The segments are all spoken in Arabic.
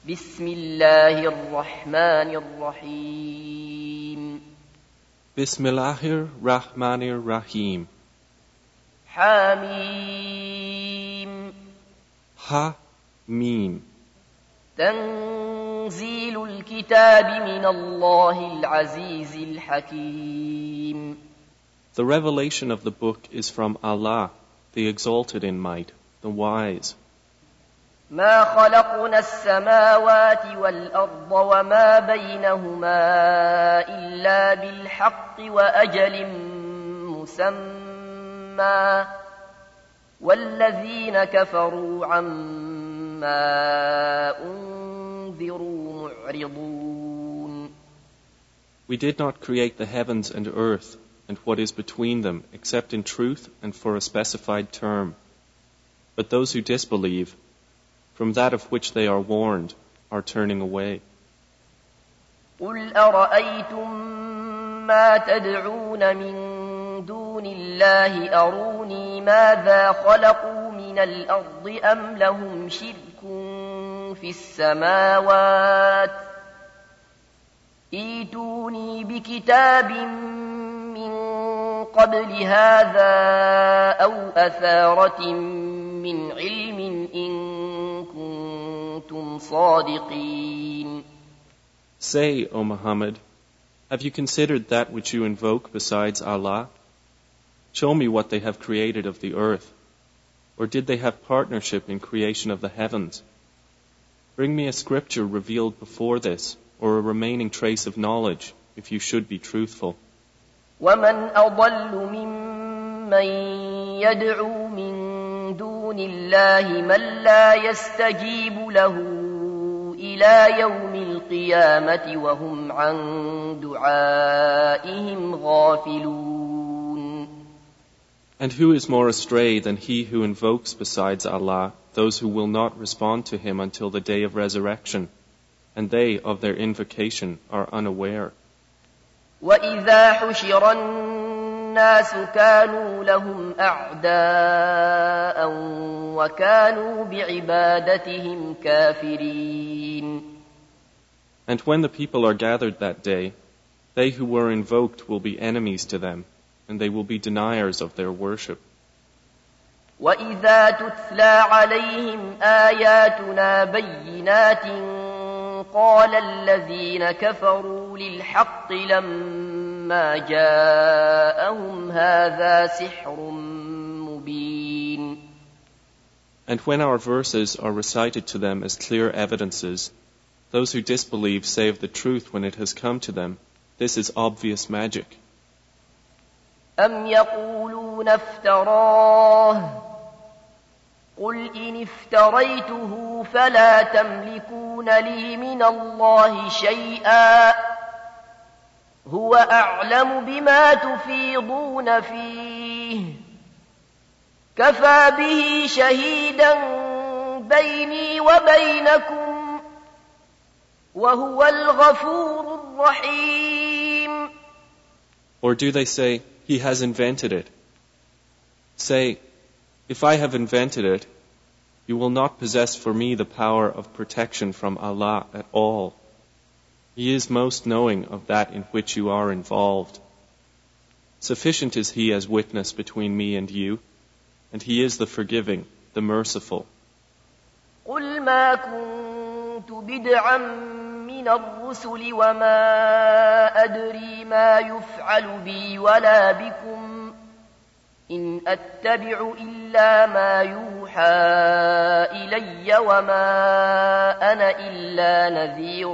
بسم الله الرحمن الرحيم Bismillahir Rahmanir Rahim. حميم Ha Mim. تنزيل الكتاب من الله العزيز الحكيم. The revelation of the book is from Allah, the exalted in might, the wise. ما خلقنا السماوات والأرض وما بينهما إلا بالحق وأجل مسمى والذين كفروا عما أنذروا معرضون. We did not create the heavens and earth and what is between them except in truth and for a specified term. But those who disbelieve, from that of which they are warned, are turning away. قل أرأيتم ما تدعون من دون الله أروني ماذا خلقوا من الأرض أم لهم شرك في السماوات ائتوني بكتاب من قبل هذا أو أثارة من علم إن كنتم صادقين. Say, O Muhammad, have you considered that which you invoke besides Allah? Show me what they have created of the earth. Or did they have partnership in creation of the heavens? Bring me a scripture revealed before this, or a remaining trace of knowledge, if you should be truthful. ومن أضل ممن يدعو من دون الله من لا يستجيب له إلى يوم القيامة وهم عن دعائهم غافلون. And who is more astray than he who invokes besides Allah those who will not respond to him until the day of resurrection, and they of their invocation are unaware. وَإِذَا حُشِرَ النَّاسُ كَانُوا لَهُمْ أَعْدَاءً وَكَانُوا بِعِبَادَتِهِمْ كَافِرِينَ. And when the people are gathered that day, they who were invoked will be enemies to them, and they will be deniers of their worship. وَإِذَا تُتْلَى عَلَيْهِمْ آيَاتُنَا بَيِّنَاتٍ قال الذين كفروا للحق لما جاءهم هذا سحر مبين. And when our verses are recited to them as clear evidences, those who disbelieve say of the truth when it has come to them, this is obvious magic. أم يقولون افتراه قل إن افتريته فلا تملكون لي من الله شيئا هو أعلم بما تفيضون فيه كفى به شهيدا بيني وبينكم وهو الغفور الرحيم. Or do they say, he has invented it? Say, if I have invented it, you will not possess for me the power of protection from Allah at all. He is most knowing of that in which you are involved. Sufficient is He as witness between me and you, and He is the forgiving, the merciful. قل ما كنت بدعا من الرسل وما أدري ما يفعل بي ولا بكم إن أتبع إلا ما يوحى إلي وما أنا إلا نذير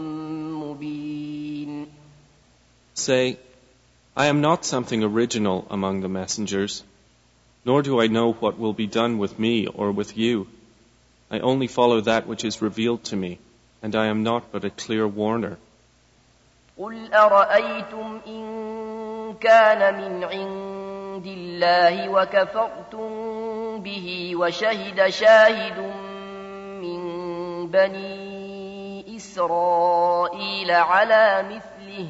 مبين. Say, I am not something original among the messengers, nor do I know what will be done with me or with you. I only follow that which is revealed to me, and I am not but a clear warner. قل أرأيتم إن كان من عند الله وكفرتم به وشهد شاهد من بني إسرائيل على مثله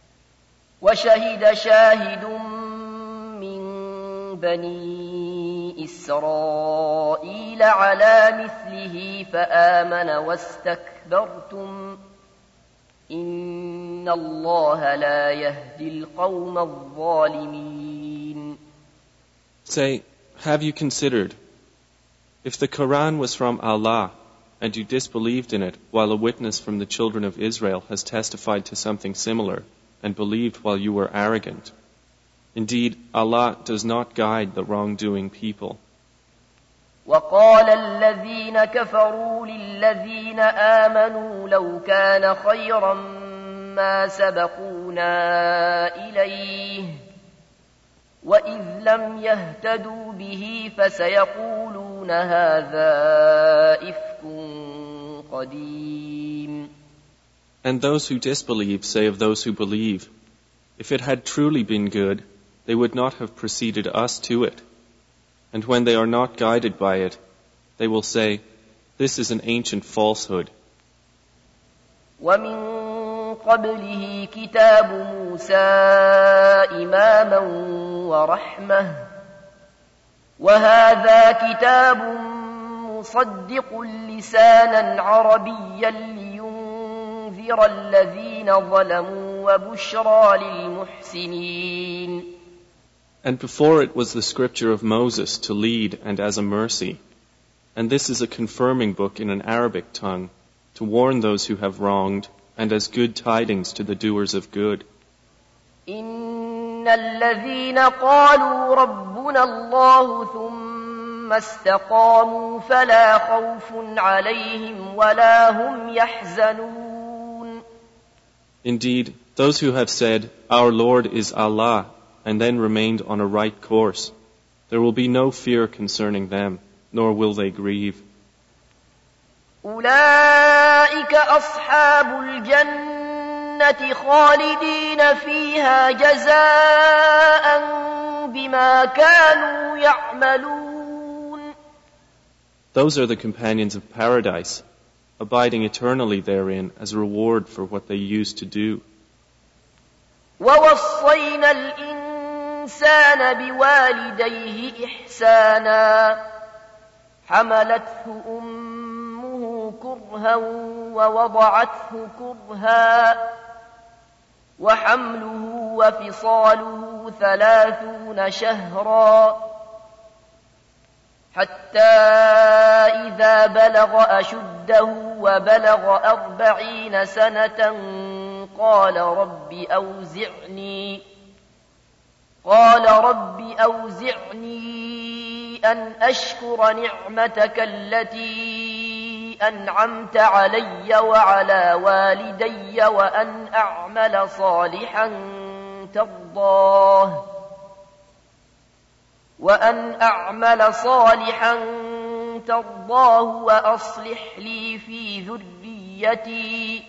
وشهد شاهد من بني إسرائيل على مثله فآمن واستكبرتم إن الله لا يهدي القوم الظالمين. Say, have you considered, if the Quran was from Allah, and you disbelieved in it while a witness from the children of Israel has testified to something similar, and believed while you were arrogant? Indeed, Allah does not guide the wrongdoing people. وقال الذين كفروا للذين آمنوا لو كان خيرا ما سبقونا إليه وإذ لم يهتدوا به فسيقولون هذا إفك قديم. And those who disbelieve say of those who believe, if it had truly been good, they would not have preceded us to it. And when they are not guided by it, they will say, this is an ancient falsehood. ومن قبله كتاب موسى إماما ورحمة وهذا كتاب مصدق لسانا عربيا لينذر الذين ظلموا وبشرى للمحسنين. And before it was the scripture of Moses to lead and as a mercy. And this is a confirming book in an Arabic tongue to warn those who have wronged and as good tidings to the doers of good. إن الذين قالوا ربنا الله ثم استقاموا فلا خوف عليهم ولا هم يحزنون. Indeed, those who have said, our Lord is Allah, and then remained on a right course, there will be no fear concerning them, nor will they grieve. أولئك أصحاب الجنة خالدين فيها جزاء بما كانوا يعملون. Those are the companions of paradise, abiding eternally therein as a reward for what they used to do. ووصينا الإنسان بوالديه إحسانا حملته أمه كرها ووضعته كرها وحمله وفصاله 30 شهرا حتى إذا بلغ أشده وبلغ 40 سنة قال رب أوزعني أن أشكر نعمتك التي أنعمت علي وعلى والدي وأن أعمل صالحا ترضاه وأصلح لي في ذريتي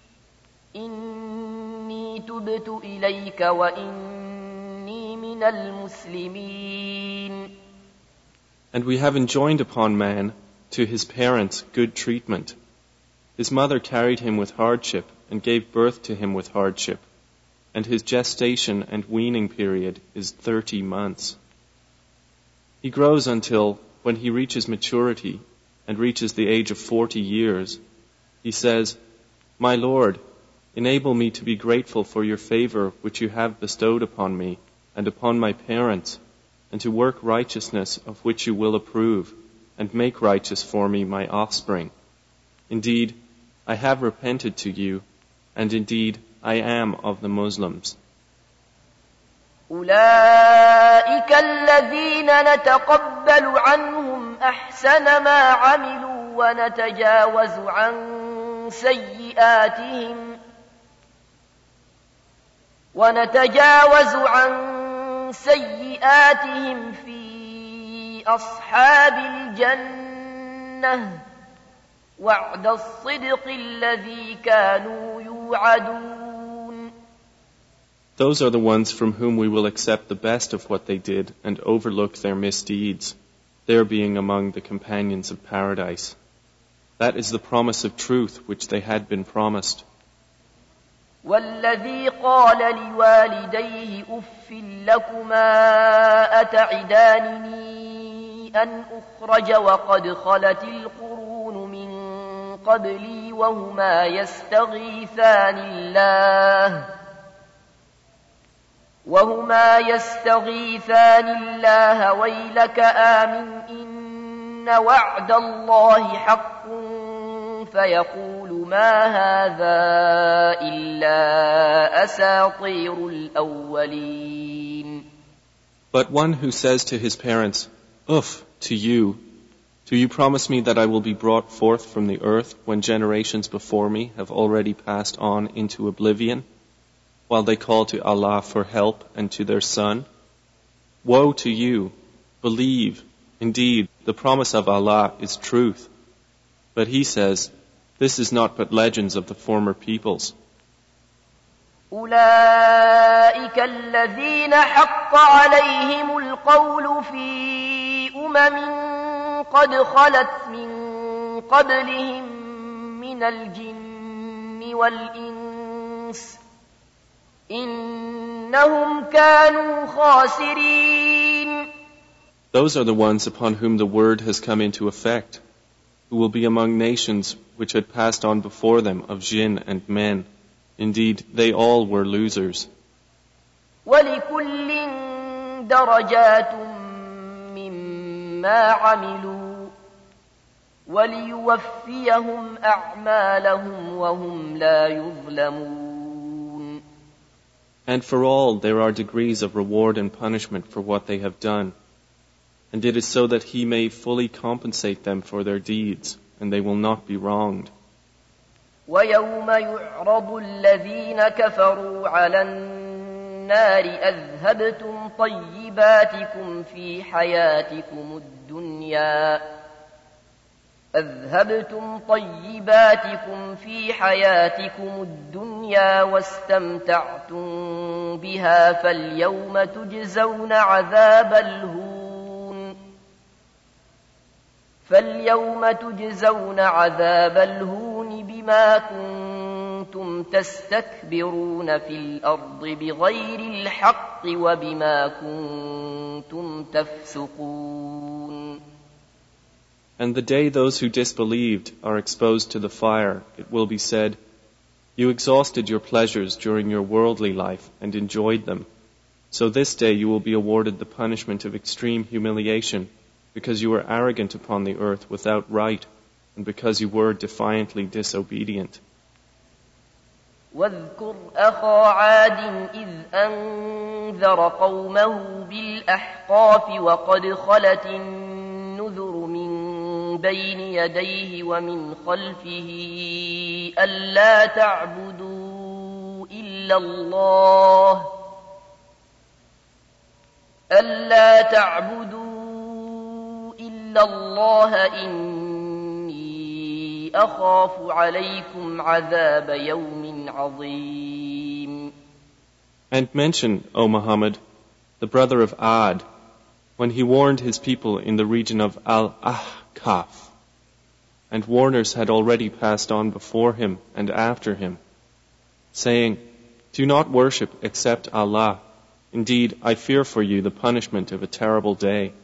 إني تبت إليك وإني من المسلمين. And we have enjoined upon man, to his parents, good treatment. His mother carried him with hardship and gave birth to him with hardship, and his gestation and weaning period is 30 months. He grows until, when he reaches maturity and reaches the age of 40 years, he says, My Lord, enable me to be grateful for your favor which you have bestowed upon me and upon my parents, and to work righteousness of which you will approve, and make righteous for me my offspring. Indeed, I have repented to you, and indeed I am of the Muslims. أولئك الذين نتقبل عنهم أحسن ما عملوا ونتجاوز عن سيئاتهم في أصحاب الجنة وعد الصدق الذي كانوا يوعدون. Those are the ones from whom we will accept the best of what they did and overlook their misdeeds, their being among the companions of paradise. That is the promise of truth which they had been promised. والذي قال لوالديه أف لكما أتعدانني أن أخرج وقد خلت القرون من قبلي وهما يستغيثان الله ويلك آمن إن وعد الله حق فيقول ما هذا إلا أساطير الأولين. But one who says to his parents, "Uff, to you, do you promise me that I will be brought forth from the earth when generations before me have already passed on into oblivion, while they call to Allah for help and to their son? Woe to you! Believe, indeed, the promise of Allah is truth." But he says, "This is not but legends of the former peoples." أولئك الذين حق عليهم القول في قد خلت من قبلهم من الجن والإنس إنهم كانوا خاسرين. Those are the ones upon whom the word has come into effect, who will be among nations which had passed on before them of jinn and men. Indeed, they all were losers. وَلِكُلٍّ دَرَجَاتٌ مِّمَّا عَمِلُوا وَلِيُوَفِّيَهُمْ أَعْمَالَهُمْ وَهُمْ لَا يُظْلَمُونَ. And for all there are degrees of reward and punishment for what they have done. And it is so that he may fully compensate them for their deeds, and they will not be wronged. وَيَوْمَ يُعْرَضُ الَّذِينَ كَفَرُوا عَلَى النَّارِ أَذْهَبْتُمْ طَيِّبَاتِكُمْ في حياتكم الدنيا واستمتعتم بها فاليوم تجزون عذاب الهون بما كنتم تستكبرون في الأرض بغير الحق وبما كنتم تفسقون. And the day those who disbelieved are exposed to the fire, it will be said, "You exhausted your pleasures during your worldly life and enjoyed them. So this day you will be awarded the punishment of extreme humiliation, because you were arrogant upon the earth without right, and because you were defiantly disobedient." واذكر أخا عاد إذ أنذر قومه بالأحقاف وقد خلت النذر من بين يديه ومن خلفه ألا تعبدوا إلا الله إني أخاف عليكم عذاب يوم عظيم. And mention, O Muhammad, the brother of Ad, when he warned his people in the region of Al-Ahqaf, and warners had already passed on before him and after him, saying, "Do not worship except Allah. Indeed, I fear for you the punishment of a terrible day."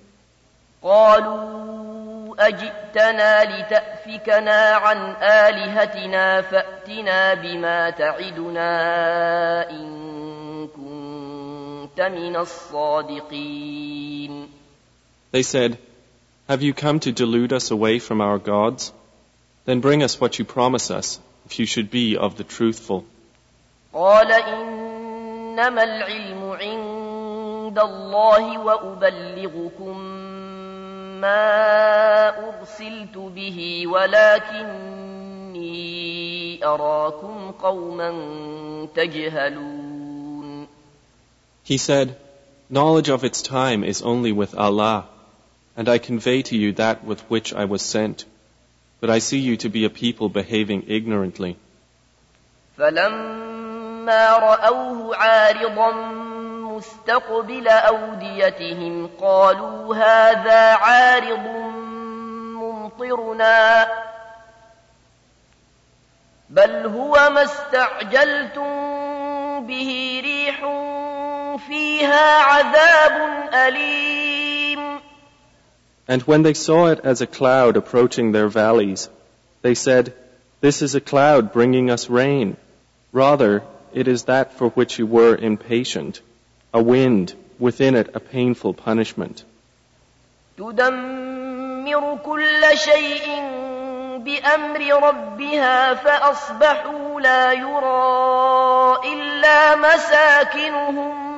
قالوا أجئتنا لتأفكنا عن آلهتنا فأتنا بما تعدنا إن كنت من الصادقين. They said, "Have you come to delude us away from our gods? Then bring us what you promise us, if you should be of the truthful." قال إنما العلم عند الله وأبلغكم ما أرسلت به ولكني أراكم قوما تجهلون. He said, "Knowledge of its time is only with Allah, and I convey to you that with which I was sent, but I see you to be a people behaving ignorantly." فلما رأوه عارضا مستقبل أوديتهم قالوا هذا عارض ممطرنا بل هو ما استعجلتم به ريح فيها عذاب أليم. And when they saw it as a cloud approaching their valleys, they said, "This is a cloud bringing us rain. Rather, it is that for which you were impatient, a wind, within it a painful punishment." تدمر كل شيء بأمر ربها فأصبحوا لا يرى إلا مساكنهم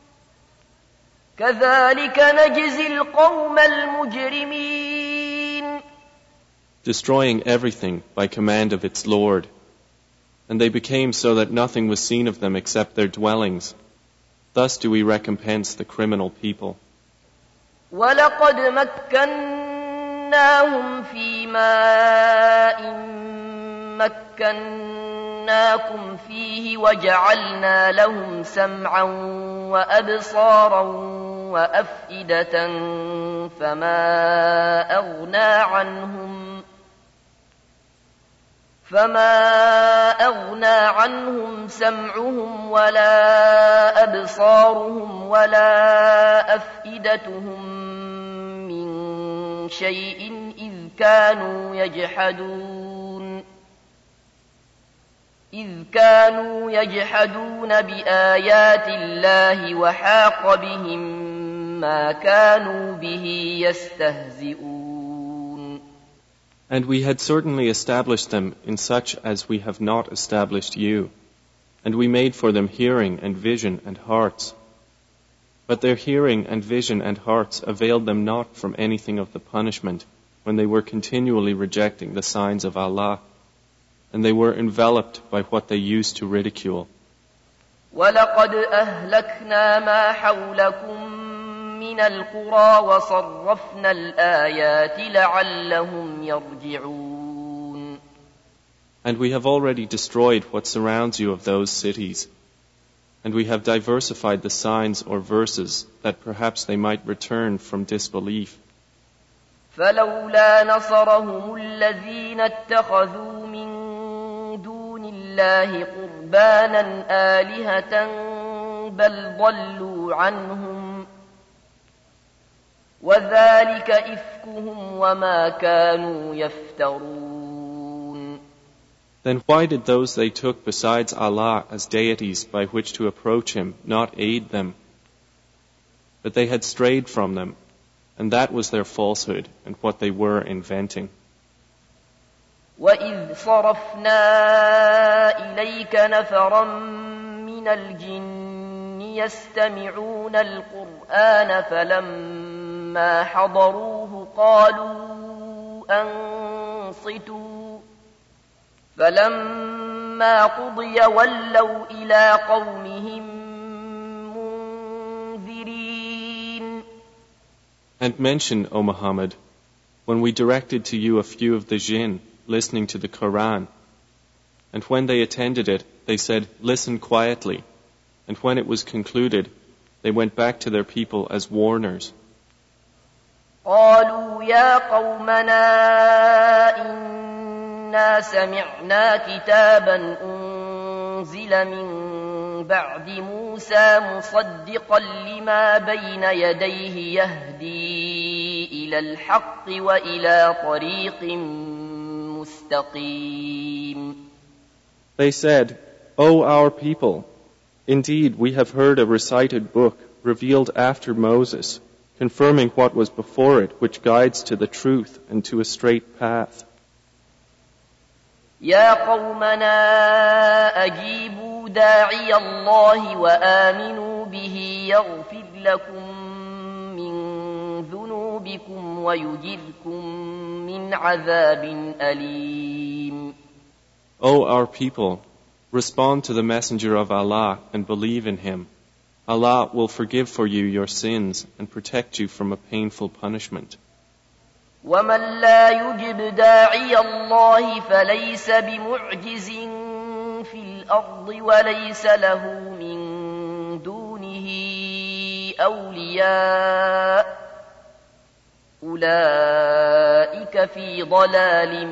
كذلك نجزي القوم المجرمين. Destroying everything by command of its Lord. And they became so that nothing was seen of them except their dwellings. Thus do we recompense the criminal people. وَلَقَدْ مَكَّنَّاهُمْ فِي مَاءٍ مَكَّنَّاكُمْ فِيهِ وَجَعَلْنَا لَهُمْ سَمْعًا وَأَبْصَارًا وَأَفْئِدَةً فما أغنى عنهم سمعهم ولا أبصارهم ولا أفئدتهم من شيء إذ كانوا يجحدون بآيات الله وحاق بهم ما كانوا به يستهزئون. And we had certainly established them in such as we have not established you, and we made for them hearing and vision and hearts. But their hearing and vision and hearts availed them not from anything of the punishment when they were continually rejecting the signs of Allah, and they were enveloped by what they used to ridicule. وَلَقَدْ أَهْلَكْنَا مَا حَوْلَكُمْ مِنَ الْقُرَى وَصَرَّفْنَا الْآيَاتِ لَعَلَّهُمْ يَرْجِعُونَ. And we have already destroyed what surrounds you of those cities, and we have diversified the signs or verses that perhaps they might return from disbelief. فَلَوْلَا نَصَرَهُمُ الَّذِينَ اتَّخَذُوا مِن دُونِ اللَّهِ قُرْبَانًا آلِهَةً بَلْ ضَلُّوا عَنْهُمْ وَذَلِكَ إِفْكُهُمْ وَمَا كَانُوا يَفْتَرُونَ. Then why did those they took besides Allah as deities by which to approach Him not aid them? But they had strayed from them, and that was their falsehood and what they were inventing. وَإِذْ صَرَفْنَا إِلَيْكَ نَفَرًا مِنَ الْجِنِّ يَسْتَمِعُونَ الْقُرْآنَ فَلَمَّا حَضَرُوهُ قَالُوا أَنصِتُوا فَلَمَّا قُضِيَ وَلَّوْا إِلَى قَوْمِهِمْ مُنذِرِينَ. And mention, O Muhammad, when we directed to you a few of the jinn listening to the Quran, and when they attended it, they said, "Listen quietly," and when it was concluded, they went back to their people as warners. قالوا يا قومنا إنا سمعنا كتابا أنزل من بعد موسى مصدقا لما بين يديه يهدي إلى الحق وإلى طريق مستقيم. They said, "O our people, indeed we have heard a recited book revealed after Moses, confirming what was before it, which guides to the truth and to a straight path." يا قومنا أجيبوا داعي الله وآمنوا به يغفر لكم من ذنوبكم ويجركم من عذاب أليم. O our people, respond to the Messenger of Allah and believe in him. Allah will forgive for you your sins and protect you from a painful punishment. وَمَنْ لَا يُجِبْ دَاعِيَ اللَّهِ فَلَيْسَ بِمُعْجِزٍ فِي الْأَرْضِ وَلَيْسَ لَهُ مِنْ دُونِهِ أَوْلِيَاءُ أُولَئِكَ فِي ضَلَالٍ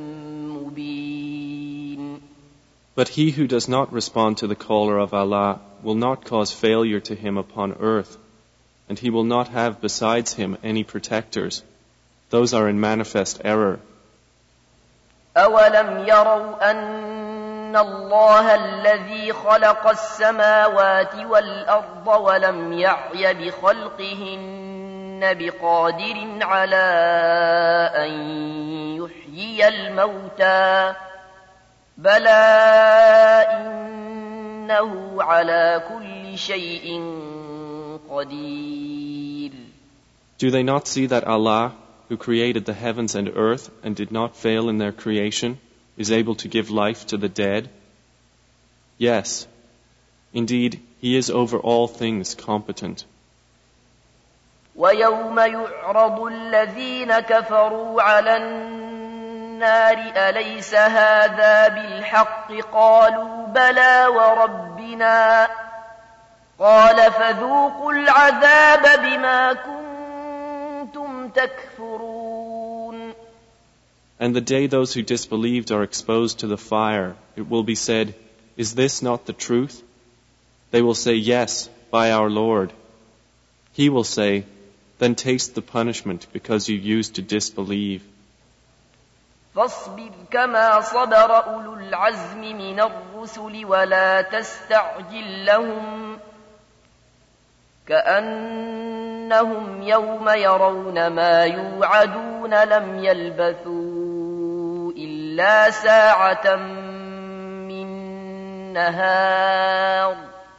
مُبِينٍ. But he who does not respond to the caller of Allah will not cause failure to him upon earth, and he will not have besides him any protectors. those are in manifest error. أولم يروا أن الله الذي خلق السماوات والأرض ولم يعي بخلقهن بقادر على أن يحيي الموتى بلى إنه على كل شيء قدير. Do they not see that Allah, who created the heavens and earth and did not fail in their creation, is able to give life to the dead? Yes, indeed, He is over all things competent. ويوم يعرض الذين كفروا على النار أليس هذا بالحق قالوا بلى وربنا قال فذوقوا العذاب بما كنتم تكفرون. And the day those who disbelieved are exposed to the fire, it will be said, is this not the truth? They will say, yes, by our Lord. He will say, then taste the punishment because you used to disbelieve. فاصبر كما صبر أولو العزم من الرسل ولا تستعجل لهم كأنهم يوم يرون ما يوعدون لم يلبثوا إلا ساعة من نهار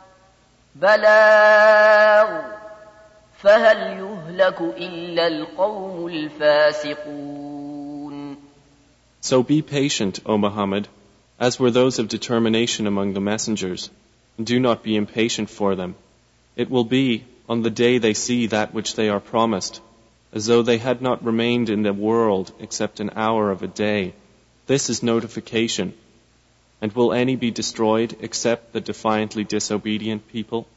بلاغ فهل يهلك إلا القوم الفاسقون. So be patient, O Muhammad, as were those of determination among the messengers, and do not be impatient for them. It will be, on the day they see that which they are promised, as though they had not remained in the world except an hour of a day. This is notification. And will any be destroyed except the defiantly disobedient people?